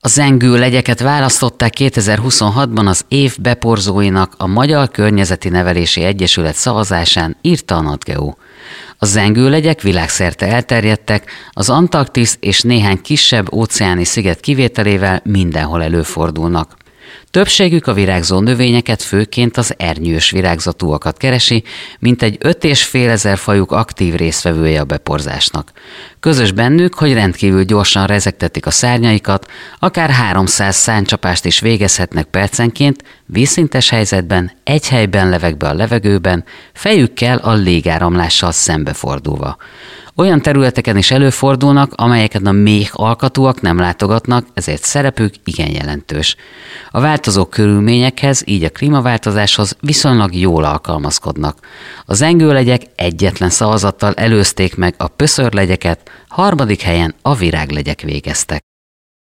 A zengő legyeket választották 2026-ban az év beporzóinak a Magyar Környezeti Nevelési Egyesület szavazásán, írta a NatGeo. A zengő legyek világszerte elterjedtek, az Antarktisz és néhány kisebb óceáni sziget kivételével mindenhol előfordulnak. Többségük a virágzó növényeket, főként az ernyős virágzatúakat keresi, mintegy 5500 fajuk aktív résztvevője a beporzásnak. Közös bennük, hogy rendkívül gyorsan rezegtetik a szárnyaikat, akár 300 szárnycsapást is végezhetnek percenként, vízszintes helyzetben, egy helyben levegve a levegőben, fejükkel a légáramlással szembefordulva. Olyan területeken is előfordulnak, amelyeken a méh alkatúak nem látogatnak, ezért szerepük igen jelentős. A változó körülményekhez, így a klímaváltozáshoz viszonylag jól alkalmazkodnak. A zengőlegyek egyetlen szavazattal előzték meg a pöszörlegyeket, harmadik helyen a viráglegyek végeztek.